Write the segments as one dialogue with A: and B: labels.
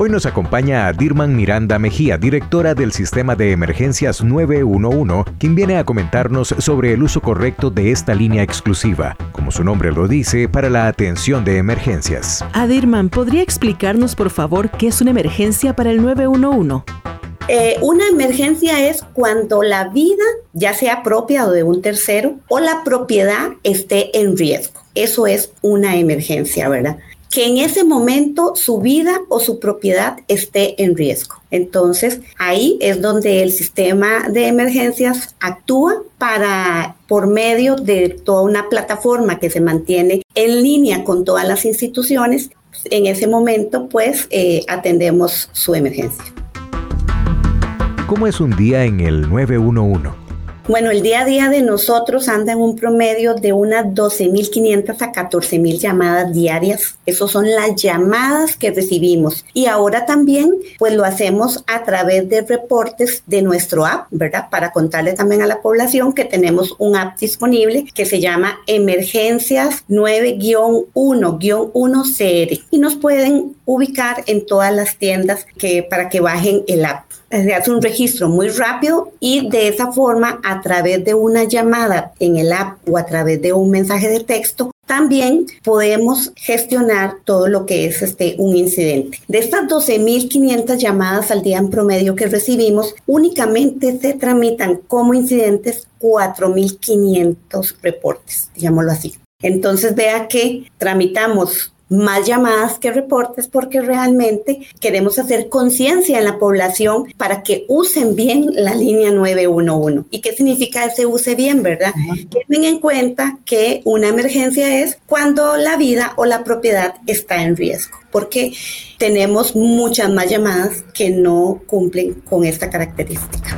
A: Hoy nos acompaña Adirman Miranda Mejía, directora del Sistema de Emergencias 911, quien viene a comentarnos sobre el uso correcto de esta línea exclusiva, como su nombre lo dice, para la atención de emergencias.
B: Adirman, ¿podría explicarnos por favor qué es una emergencia para el 911?
C: Una emergencia es cuando la vida, ya sea propia o de un tercero, o la propiedad esté en riesgo. Eso es una emergencia, ¿verdad? Que en ese momento su vida o su propiedad esté en riesgo. Entonces, ahí es donde el sistema de emergencias actúa por medio de toda una plataforma que se mantiene en línea con todas las instituciones. En ese momento, pues, atendemos su emergencia.
A: ¿Cómo es un día en el 911?
C: Bueno, el día a día de nosotros anda en un promedio de unas 12.500 a 14.000 llamadas diarias. Esas son las llamadas que recibimos. Y ahora también, pues lo hacemos a través de reportes de nuestro app, ¿verdad? Para contarle también a la población que tenemos un app disponible que se llama Emergencias 9-1-1CR. Y nos pueden ubicar en todas las tiendas para que bajen el app. Se hace un registro muy rápido y de esa forma, a través de una llamada en el app o a través de un mensaje de texto, también podemos gestionar todo lo que es un incidente. De estas 12.500 llamadas al día en promedio que recibimos, únicamente se tramitan como incidentes 4.500 reportes, digámoslo así. Entonces vea que tramitamos más llamadas que reportes porque realmente queremos hacer conciencia en la población para que usen bien la línea 911. ¿Y qué significa ese use bien, verdad? Tengan en cuenta que una emergencia es cuando la vida o la propiedad está en riesgo, porque tenemos muchas más llamadas que no cumplen con esta característica.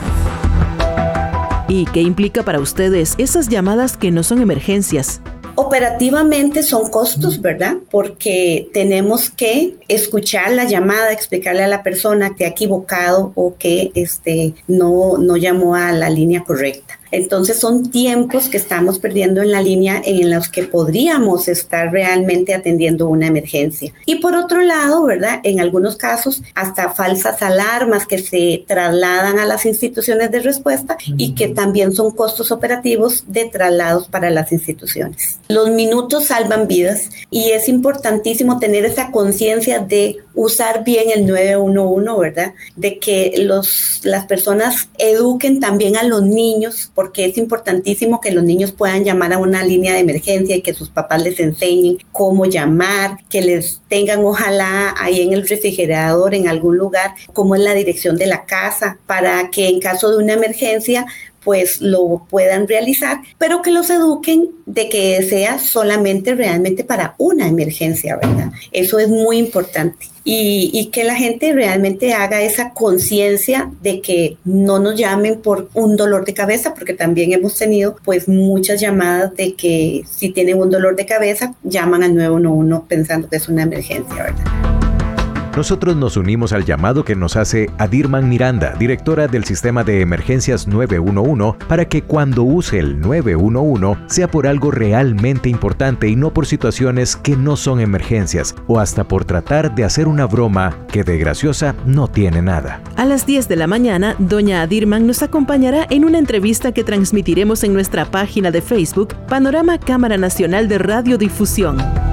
B: ¿Y qué implica para ustedes esas llamadas que no son emergencias?
C: Operativamente son costos, ¿verdad? Porque tenemos que escuchar la llamada, explicarle a la persona que ha equivocado o que no llamó a la línea correcta. Entonces son tiempos que estamos perdiendo en la línea en los que podríamos estar realmente atendiendo una emergencia. Y por otro lado, ¿verdad? En algunos casos hasta falsas alarmas que se trasladan a las instituciones de respuesta y que también son costos operativos de traslados para las instituciones. Los minutos salvan vidas y es importantísimo tener esa conciencia de usar bien el 911, ¿verdad? De que las personas eduquen también a los niños, porque es importantísimo que los niños puedan llamar a una línea de emergencia y que sus papás les enseñen cómo llamar, que les tengan ojalá ahí en el refrigerador, en algún lugar, cómo es la dirección de la casa, para que en caso de una emergencia pues lo puedan realizar, pero que los eduquen de que sea solamente realmente para una emergencia, ¿verdad? Eso es muy importante. Y que la gente realmente haga esa conciencia de que no nos llamen por un dolor de cabeza, porque también hemos tenido pues muchas llamadas de que si tienen un dolor de cabeza, llaman al 911 pensando que es una emergencia, ¿verdad?
A: Nosotros nos unimos al llamado que nos hace Adirman Miranda, directora del Sistema de Emergencias 911, para que cuando use el 911 sea por algo realmente importante y no por situaciones que no son emergencias o hasta por tratar de hacer una broma que de graciosa no tiene nada.
B: A las 10 de la mañana, doña Adirman nos acompañará en una entrevista que transmitiremos en nuestra página de Facebook, Panorama Cámara Nacional de Radiodifusión.